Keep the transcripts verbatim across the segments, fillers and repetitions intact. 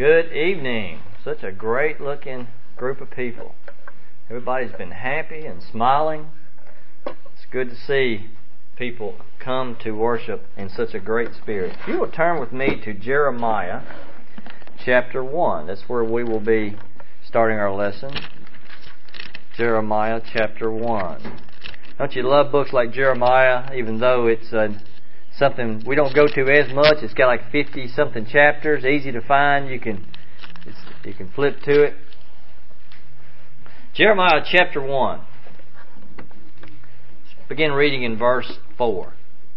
Good evening. Such a great looking group of people. Everybody's been happy and smiling. It's good to see people come to worship in such a great spirit. If you will turn with me to Jeremiah chapter one. That's where we will be starting our lesson. Jeremiah chapter one. Don't you love books like Jeremiah, even though it's uh, something we don't go to as much? It's got like fifty-something chapters, easy to find. You can it's, you can flip to it. Jeremiah chapter one. Let's begin reading in verse four.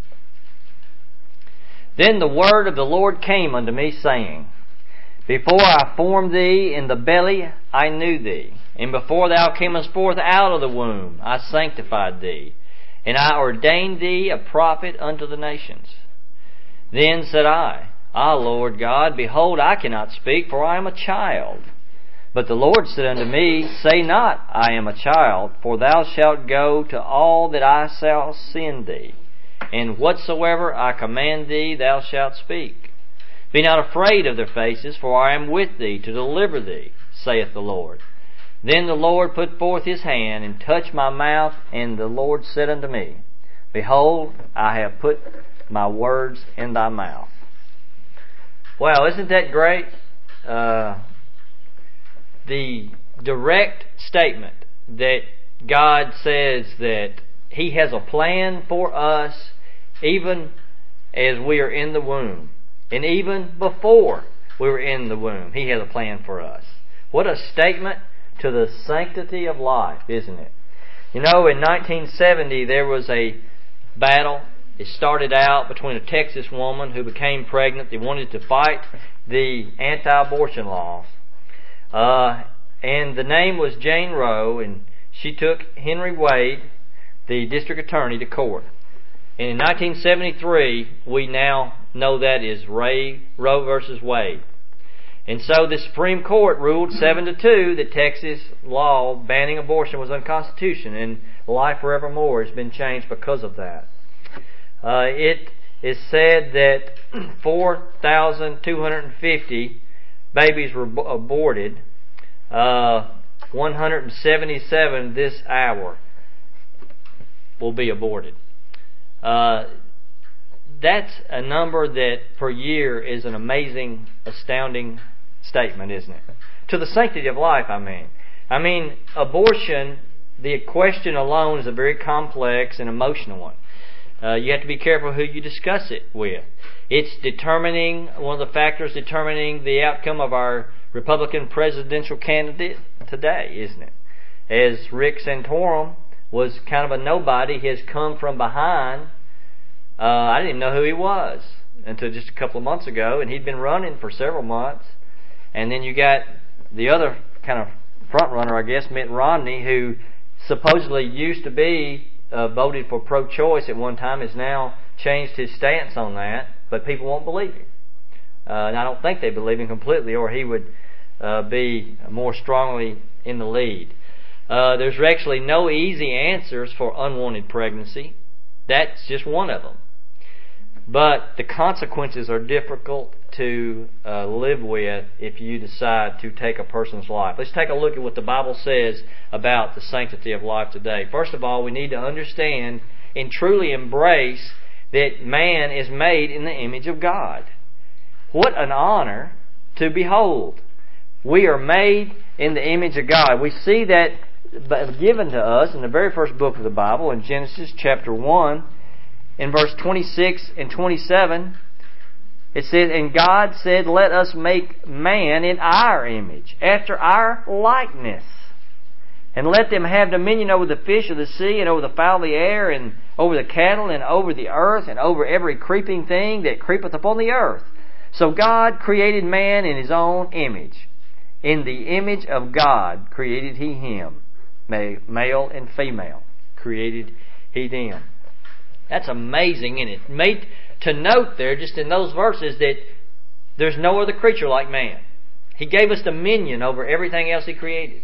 Then the word of the Lord came unto me, saying, Before I formed thee in the belly, I knew thee. And before thou camest forth out of the womb, I sanctified thee. And I ordained thee a prophet unto the nations. Then said I, Ah, Lord God, behold, I cannot speak, for I am a child. But the Lord said unto me, Say not, I am a child, for thou shalt go to all that I shall send thee. And whatsoever I command thee, thou shalt speak. Be not afraid of their faces, for I am with thee to deliver thee, saith the Lord. Then the Lord put forth His hand and touched my mouth, and the Lord said unto me, Behold, I have put my words in thy mouth. Wow, isn't that great? Uh, the direct statement that God says that He has a plan for us even as we are in the womb. And even before we were in the womb, He has a plan for us. What a statement to the sanctity of life, isn't it? You know, in nineteen seventy, there was a battle. It started out between a Texas woman who became pregnant. They wanted to fight the anti-abortion laws. Uh, and the name was Jane Roe, and she took Henry Wade, the district attorney, to court. And in nineteen seventy-three, we now know that is Ray, Roe versus Wade. And so the Supreme Court ruled seven to two that Texas law banning abortion was unconstitutional, and life forevermore has been changed because of that. Uh, it is said that four thousand two hundred fifty babies were ab- aborted, uh, one hundred seventy-seven this hour will be aborted. Uh, that's a number that per year is an amazing, astounding statement, isn't it? To the sanctity of life, I mean. I mean, abortion, the question alone is a very complex and emotional one. Uh, you have to be careful who you discuss it with. It's determining, one of the factors determining the outcome of our Republican presidential candidate today, isn't it? As Rick Santorum was kind of a nobody, he has come from behind. Uh, I didn't even know who he was until just a couple of months ago, and he'd been running for several months. And then you got the other kind of front runner, I guess, Mitt Romney, who supposedly used to be uh, voted for pro-choice at one time, has now changed his stance on that, but people won't believe him. Uh, and I don't think they believe him completely, or he would uh, be more strongly in the lead. Uh, there's actually no easy answers for unwanted pregnancy. That's just one of them. But the consequences are difficult to uh, live with if you decide to take a person's life. Let's take a look at what the Bible says about the sanctity of life today. First of all, we need to understand and truly embrace that man is made in the image of God. What an honor to behold. We are made in the image of God. We see that given to us in the very first book of the Bible, in Genesis chapter one, in verse twenty-six and twenty-seven, it says, And God said, Let us make man in our image, after our likeness, and let them have dominion over the fish of the sea, and over the fowl of the air, and over the cattle, and over the earth, and over every creeping thing that creepeth upon the earth. So God created man in His own image. In the image of God created He him. Male and female created He them. That's amazing, isn't it? Made to note there, just in those verses, that there's no other creature like man. He gave us dominion over everything else He created.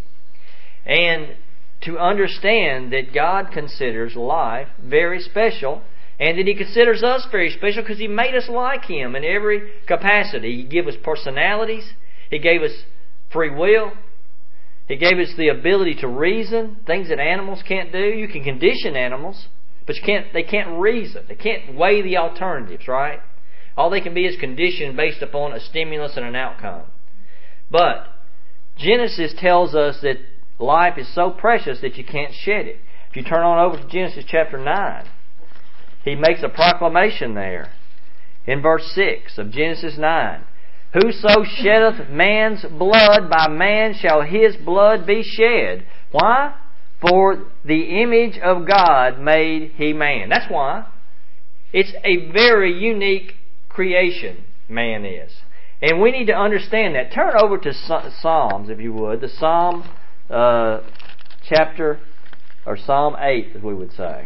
And to understand that God considers life very special, and that He considers us very special because He made us like Him in every capacity. He gave us personalities. He gave us free will. He gave us the ability to reason, things that animals can't do. You can condition animals, but you can't. They can't reason. They can't weigh the alternatives, right? All they can be is conditioned based upon a stimulus and an outcome. But Genesis tells us that life is so precious that you can't shed it. If you turn on over to Genesis chapter nine, he makes a proclamation there in verse six of Genesis nine. Whoso sheddeth man's blood, by man shall his blood be shed. Why? For the image of God made he man. That's why. It's a very unique creation, man is. And we need to understand that. Turn over to Psalms, if you would. The Psalm uh, chapter, or Psalm eight, as we would say.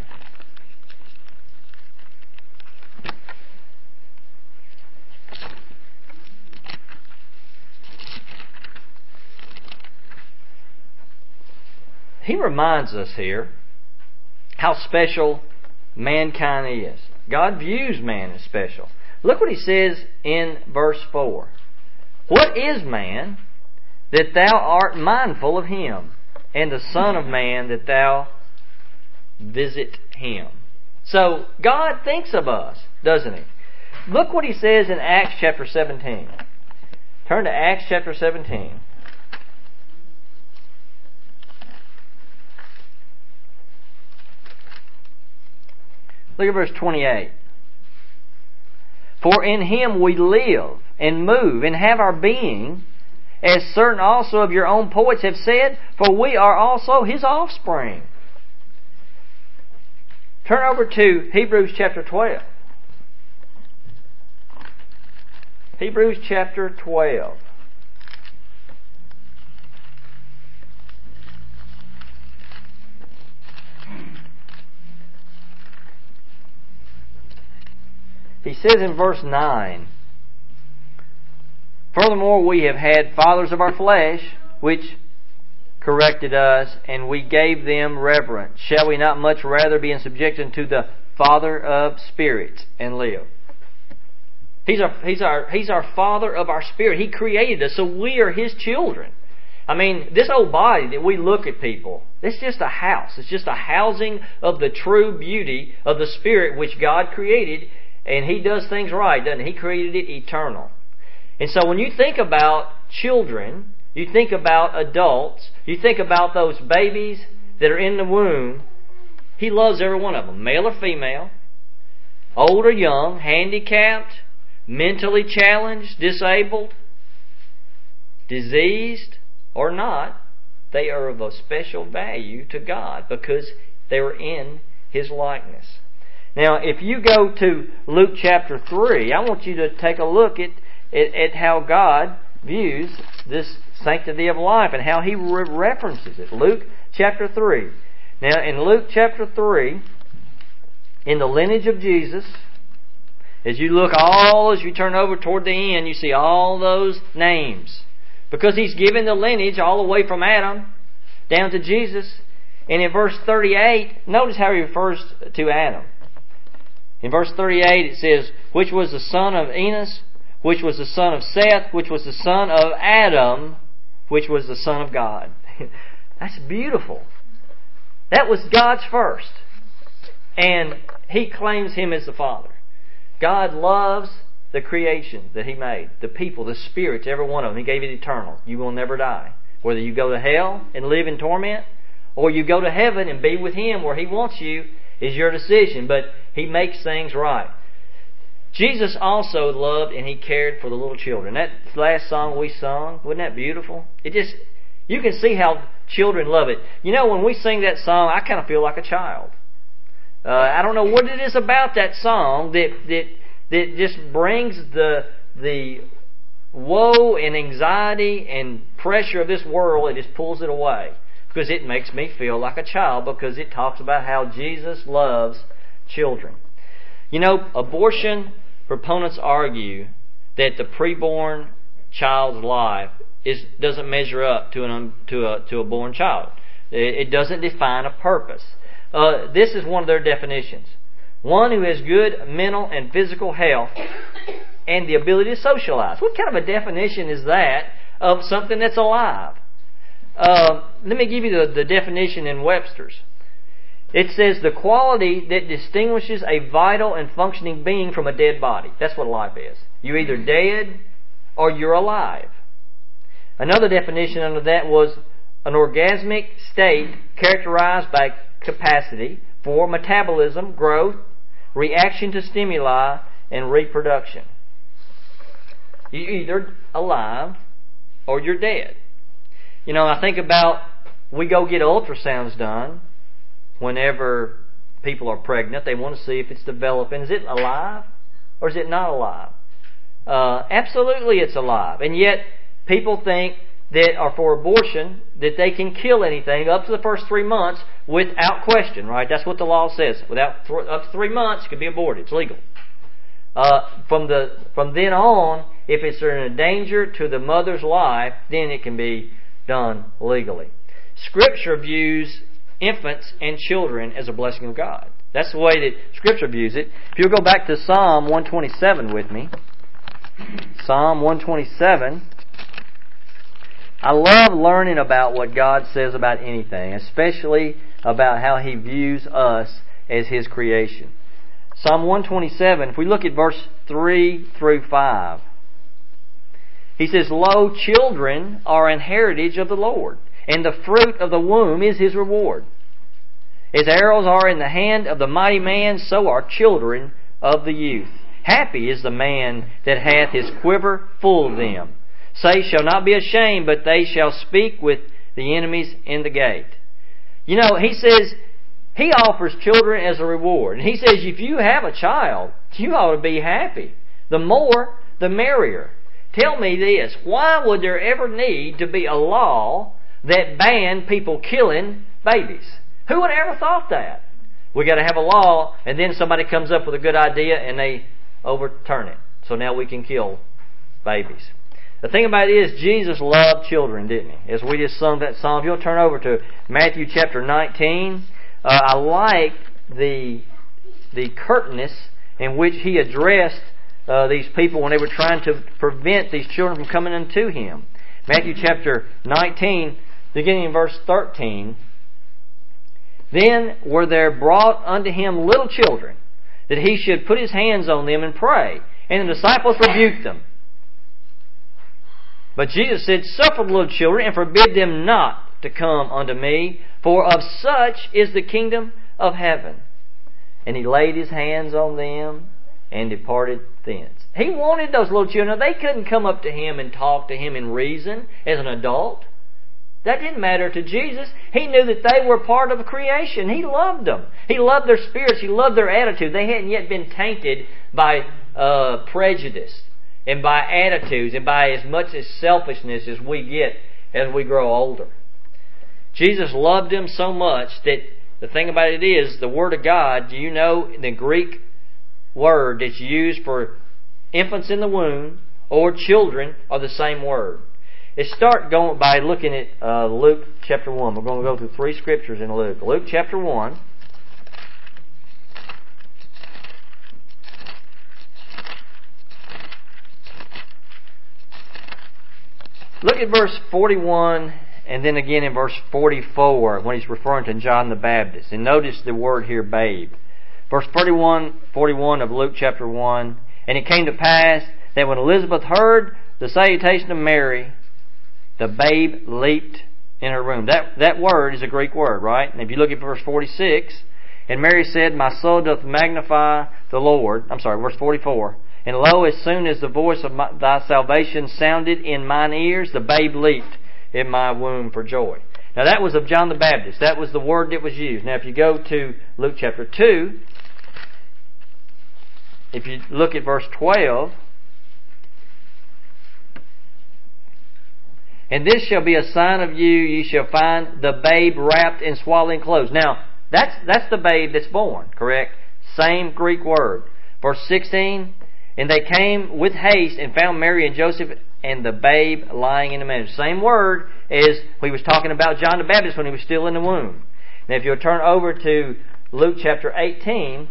He reminds us here how special mankind is. God views man as special. Look what he says in verse four. What is man that thou art mindful of him, and the Son of Man that thou visit him? So God thinks of us, doesn't he? Look what he says in Acts chapter seventeen. Turn to Acts chapter seventeen. Look at verse twenty-eight. For in him we live and move and have our being, as certain also of your own poets have said, for we are also his offspring. Turn over to Hebrews chapter twelve. Hebrews chapter twelve. He says in verse nine, furthermore, we have had fathers of our flesh, which corrected us, and we gave them reverence. Shall we not much rather be in subjection to the Father of spirits and live? He's our, he's our, he's our Father of our spirit. He created us, so we are His children. I mean, this old body that we look at people, it's just a house. It's just a housing of the true beauty of the Spirit which God created. And He does things right, doesn't He? He created it eternal. And so when you think about children, you think about adults, you think about those babies that are in the womb, He loves every one of them, male or female, old or young, handicapped, mentally challenged, disabled, diseased, or not. They are of a special value to God because they were in His likeness. Now, if you go to Luke chapter three, I want you to take a look at, at, at how God views this sanctity of life and how He re- references it. Luke chapter three. Now, in Luke chapter three, in the lineage of Jesus, as you look all, as you turn over toward the end, you see all those names. Because He's given the lineage all the way from Adam down to Jesus. And in verse thirty-eight, notice how He refers to Adam. In verse thirty-eight it says, which was the son of Enos, which was the son of Seth, which was the son of Adam, which was the son of God. That's beautiful. That was God's first. And He claims Him as the Father. God loves the creation that He made. The people, the spirits, every one of them. He gave it eternal. You will never die. Whether you go to hell and live in torment, or you go to heaven and be with Him where He wants you, is your decision. But He makes things right. Jesus also loved and He cared for the little children. That last song we sung, wasn't that beautiful? It just, you can see how children love it. You know, when we sing that song, I kind of feel like a child. Uh, I don't know what it is about that song that that that just brings the the woe and anxiety and pressure of this world. It just pulls it away because it makes me feel like a child because it talks about how Jesus loves children. You know, abortion proponents argue that the preborn child's life is doesn't measure up to an to a to a born child. It, it doesn't define a purpose. Uh, this is one of their definitions: one who has good mental and physical health and the ability to socialize. What kind of a definition is that of something that's alive. Uh, let me give you the, the definition in Webster's. It says the quality that distinguishes a vital and functioning being from a dead body. That's what life is. You're either dead or you're alive. Another definition under that was an orgasmic state characterized by capacity for metabolism, growth, reaction to stimuli, and reproduction. You're either alive or you're dead. You know, I think about, we go get ultrasounds done whenever people are pregnant. They want to see if it's developing. Is it alive or is it not alive? Uh, absolutely it's alive. And yet, people think that are for abortion, that they can kill anything up to the first three months without question, right? That's what the law says. Without th- up to three months, it can be aborted. It's legal. Uh, from the from then on, if it's in danger to the mother's life, then it can be done legally. Scripture views infants and children as a blessing of God. That's the way that Scripture views it. If you'll go back to Psalm one twenty-seven with me. Psalm one twenty-seven. I love learning about what God says about anything, especially about how He views us as His creation. Psalm one twenty-seven, if we look at verse three through five, He says, Lo, children are an heritage of the Lord, and the fruit of the womb is His reward. As arrows are in the hand of the mighty man, so are children of the youth. Happy is the man that hath his quiver full of them. Say shall not be ashamed, but they shall speak with the enemies in the gate. You know, He says He offers children as a reward. And He says if you have a child, you ought to be happy. The more, the merrier. Tell me this, why would there ever need to be a law that banned people killing babies? Who would have ever thought that? We got to have a law, and then somebody comes up with a good idea and they overturn it. So now we can kill babies. The thing about it is, Jesus loved children, didn't He? As we just sung that song. If you'll turn over to Matthew chapter nineteen, uh, I like the the curtness in which He addressed uh, these people when they were trying to prevent these children from coming unto Him. Matthew chapter nineteen, beginning in verse thirteen. Then were there brought unto Him little children, that He should put His hands on them and pray. And the disciples rebuked them. But Jesus said, Suffer the little children, and forbid them not to come unto me, for of such is the kingdom of heaven. And He laid His hands on them, and departed thence. He wanted those little children. They couldn't come up to Him and talk to Him and reason as an adult. That didn't matter to Jesus. He knew that they were part of creation. He loved them. He loved their spirits. He loved their attitude. They hadn't yet been tainted by uh, prejudice and by attitudes and by as much as selfishness as we get as we grow older. Jesus loved them so much that the thing about it is, the Word of God, do you know the Greek word that's used for infants in the womb or children are the same word. Let's start going by looking at uh, Luke chapter one. We're going to go through three scriptures in Luke. Luke chapter one. Look at verse forty-one and then again in verse forty-four when he's referring to John the Baptist. And notice the word here, babe. Verse forty-one, forty-one of Luke chapter one. And it came to pass that when Elizabeth heard the salutation of Mary, the babe leaped in her womb. That, that word is a Greek word, right? And if you look at verse forty-six, and Mary said, My soul doth magnify the Lord. I'm sorry, verse forty-four. And lo, as soon as the voice of my, thy salvation sounded in mine ears, the babe leaped in my womb for joy. Now that was of John the Baptist. That was the word that was used. Now if you go to Luke chapter two, if you look at verse twelve, and this shall be a sign of you, ye shall find the babe wrapped in swaddling clothes. Now, that's that's the babe that's born, correct? Same Greek word. Verse sixteen, and they came with haste and found Mary and Joseph and the babe lying in the manger. Same word as we was talking about John the Baptist when he was still in the womb. Now, if you'll turn over to Luke chapter eighteen,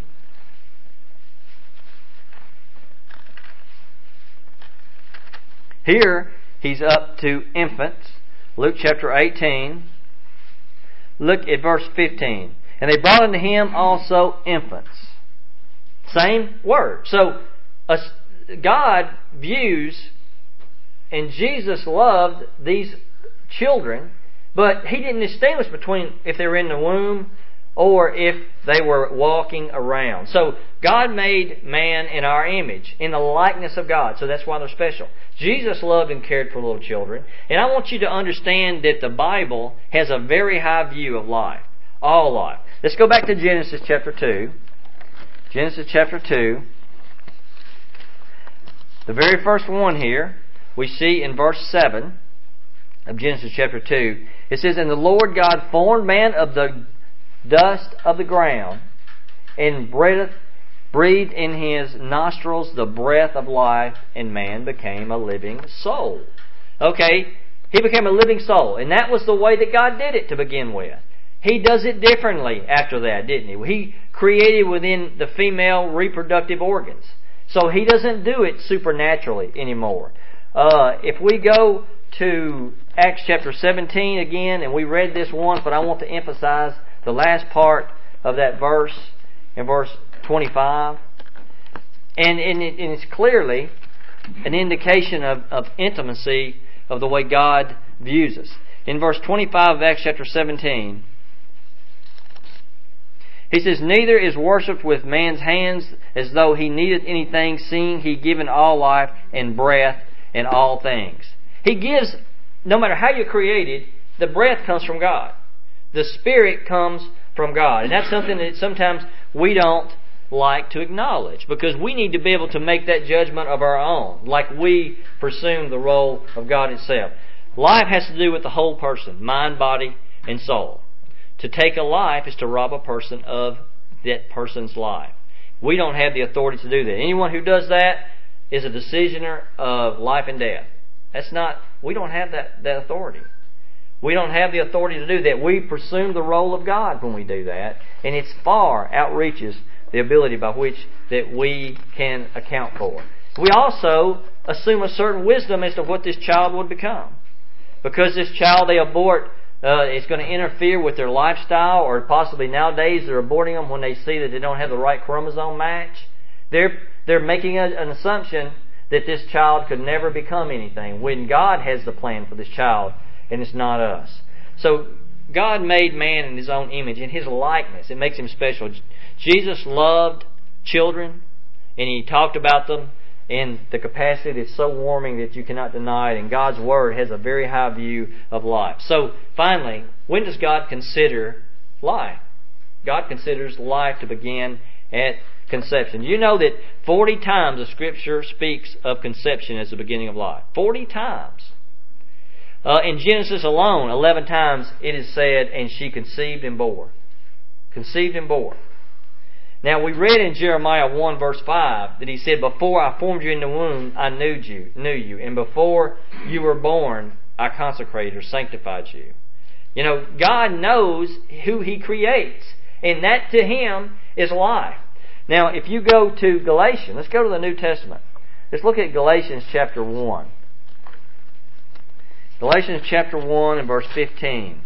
here He's up to infants. Luke chapter eighteen. Look at verse fifteen. And they brought unto him also infants. Same word. So God views, and Jesus loved these children, but He didn't distinguish between if they were in the womb or if they were walking around. So God made man in our image, in the likeness of God. So that's why they're special. Jesus loved and cared for little children. And I want you to understand that the Bible has a very high view of life. All life. Let's go back to Genesis chapter two. Genesis chapter two. The very first one here, we see in verse seven of Genesis chapter two. It says, And the Lord God formed man of the dust of the ground, and breathed, breathed in his nostrils the breath of life, and man became a living soul. Okay, he became a living soul, and that was the way that God did it to begin with. He does it differently after that, didn't He? He created within the female reproductive organs. So He doesn't do it supernaturally anymore. Uh, if we go to Acts chapter seventeen again, and we read this once, but I want to emphasize the last part of that verse, in verse twenty-five. And, and, it, and it's clearly an indication of, of intimacy of the way God views us. In verse twenty-five of Acts chapter seventeen, He says, Neither is worshipped with man's hands as though he needed anything, seeing He given all life and breath in all things. He gives, no matter how you're created, the breath comes from God. The Spirit comes from God. And that's something that sometimes we don't like to acknowledge, because we need to be able to make that judgment of our own, like we presume the role of God itself. Life has to do with the whole person, mind, body, and soul. To take a life is to rob a person of that person's life. We don't have the authority to do that. Anyone who does that is a decisioner of life and death. That's not, we don't have that, that authority. We don't have the authority to do that. We presume the role of God when we do that, and it's far outreaches the ability by which that we can account for. We also assume a certain wisdom as to what this child would become. Because this child they abort, uh, it's going to interfere with their lifestyle, or possibly nowadays they're aborting them when they see that they don't have the right chromosome match. They're, they're making a, an assumption that this child could never become anything, when God has the plan for this child, and it's not us. So God made man in His own image, in His likeness. It makes Him special. Jesus loved children, and He talked about them in the capacity that's so warming that you cannot deny it. And God's Word has a very high view of life. So finally, when does God consider life? God considers life to begin at conception. You know that forty times the Scripture speaks of conception as the beginning of life. forty times. Uh, in Genesis alone, eleven times it is said, and she conceived and bore. Conceived and bore. Now we read in Jeremiah one verse five that He said, Before I formed you in the womb, I knew you, knew you. And before you were born, I consecrated or sanctified you. You know, God knows who He creates. And that to Him is life. Now, if you go to Galatians, let's go to the New Testament. Let's look at Galatians chapter one. Galatians chapter one and verse fifteen.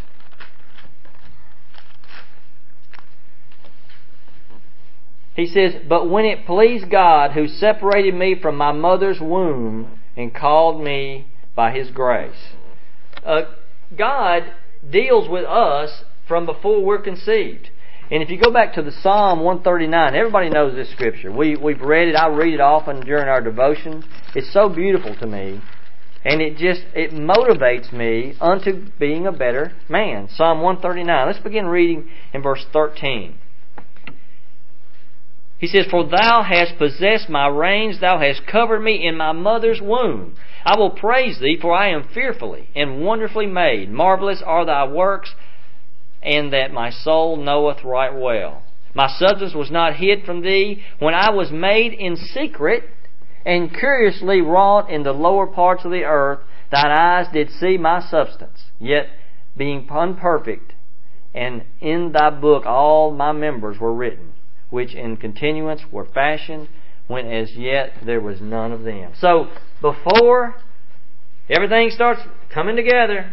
He says, But when it pleased God, who separated me from my mother's womb and called me by His grace. Uh, God deals with us from before we're conceived. And if you go back to the Psalm one thirty-nine, everybody knows this scripture. We, we've read it. I read it often during our devotion. It's so beautiful to me. And it just, it motivates me unto being a better man. Psalm one thirty-nine. Let's begin reading in verse thirteen. He says, For Thou hast possessed my reins, Thou hast covered me in my mother's womb. I will praise Thee, for I am fearfully and wonderfully made. Marvelous are Thy works, and that my soul knoweth right well. My substance was not hid from Thee when I was made in secret, and curiously wrought in the lower parts of the earth. Thine eyes did see my substance, yet being unperfect, and in Thy book all my members were written, which in continuance were fashioned, when as yet there was none of them. So, before everything starts coming together,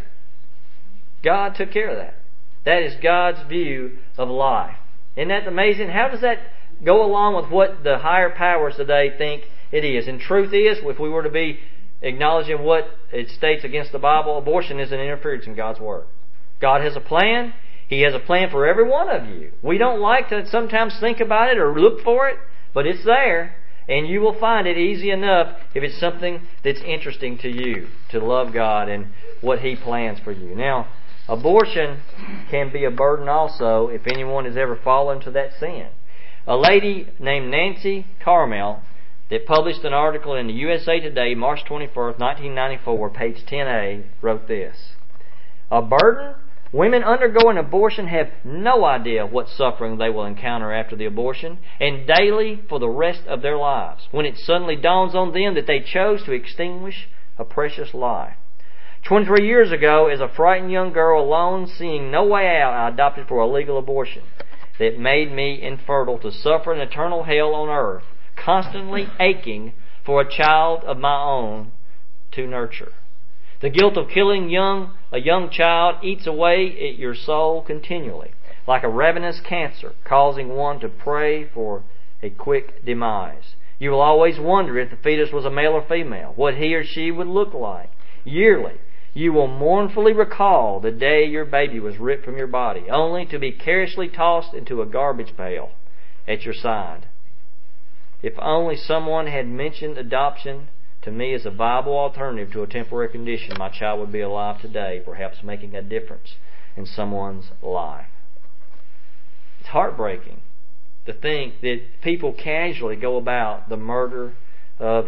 God took care of that. That is God's view of life. Isn't that amazing? How does that go along with what the higher powers today think it is? And truth is, if we were to be acknowledging what it states against the Bible, abortion is an interference in God's Word. God has a plan. He has a plan for every one of you. We don't like to sometimes think about it or look for it, but it's there. And you will find it easy enough if it's something that's interesting to you, to love God and what He plans for you. Now, abortion can be a burden also if anyone has ever fallen to that sin. A lady named Nancy Carmel that published an article in the U S A Today, March twenty-first, nineteen ninety-four, page ten A, wrote this. A burden? Women undergoing abortion have no idea what suffering they will encounter after the abortion and daily for the rest of their lives when it suddenly dawns on them that they chose to extinguish a precious life. twenty-three years ago, as a frightened young girl alone, seeing no way out, I opted for a legal abortion that made me infertile to suffer an eternal hell on earth, constantly aching for a child of my own to nurture. The guilt of killing young a young child eats away at your soul continually, like a ravenous cancer, causing one to pray for a quick demise. You will always wonder if the fetus was a male or female, what he or she would look like. Yearly, you will mournfully recall the day your baby was ripped from your body, only to be carelessly tossed into a garbage pail at your side. If only someone had mentioned adoption to me as a viable alternative to a temporary condition, my child would be alive today, perhaps making a difference in someone's life. It's heartbreaking to think that people casually go about the murder of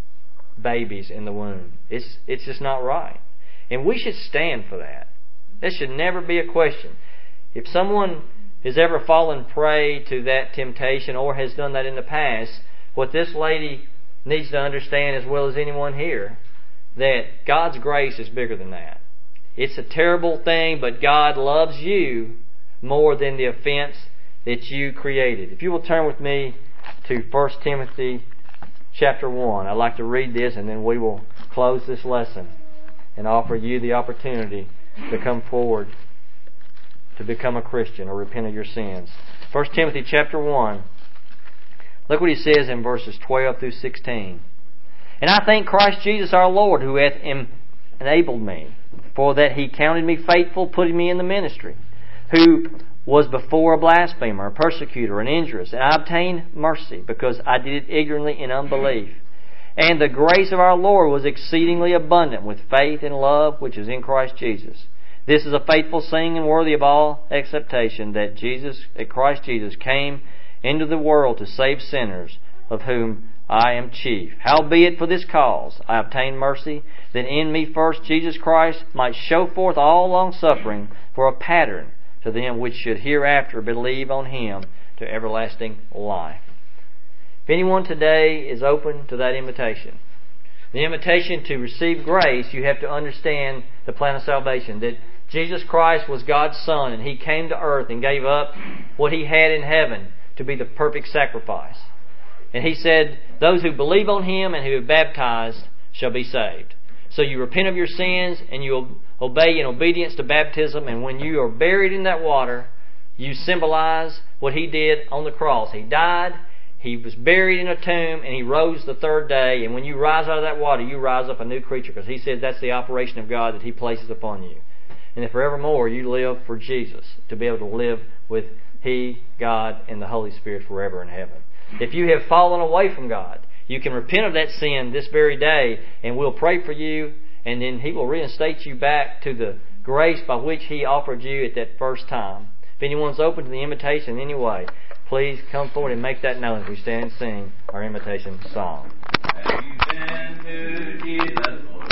babies in the womb. It's, it's just not right. And we should stand for that. That should never be a question. If someone has ever fallen prey to that temptation or has done that in the past, what this lady needs to understand as well as anyone here, that God's grace is bigger than that. It's a terrible thing, but God loves you more than the offense that you created. If you will turn with me to First Timothy chapter one. I'd like to read this and then we will close this lesson and offer you the opportunity to come forward to become a Christian or repent of your sins. First Timothy chapter one. Look what he says in verses twelve through sixteen. And I thank Christ Jesus our Lord, who hath enabled me, for that He counted me faithful, putting me in the ministry, who was before a blasphemer, a persecutor, an injurious, and I obtained mercy, because I did it ignorantly in unbelief. And the grace of our Lord was exceedingly abundant with faith and love, which is in Christ Jesus. This is a faithful saying and worthy of all acceptation, that Jesus, that Christ Jesus came into the world to save sinners, of whom I am chief. Howbeit for this cause I obtained mercy, that in me first Jesus Christ might show forth all longsuffering for a pattern to them which should hereafter believe on Him to everlasting life. If anyone today is open to that invitation, the invitation to receive grace, you have to understand the plan of salvation, that Jesus Christ was God's Son, and He came to earth and gave up what He had in heaven to be the perfect sacrifice. And He said, those who believe on Him and who are baptized shall be saved. So you repent of your sins and you obey in obedience to baptism, and when you are buried in that water, you symbolize what He did on the cross. He died, He was buried in a tomb, and He rose the third day. And when you rise out of that water, you rise up a new creature, because He said that's the operation of God that He places upon you. And that forevermore you live for Jesus, to be able to live with He, God, and the Holy Spirit forever in heaven. If you have fallen away from God, you can repent of that sin this very day, and we'll pray for you, and then He will reinstate you back to the grace by which He offered you at that first time. If anyone's open to the invitation in any way, please come forward and make that known as we stand and sing our invitation song.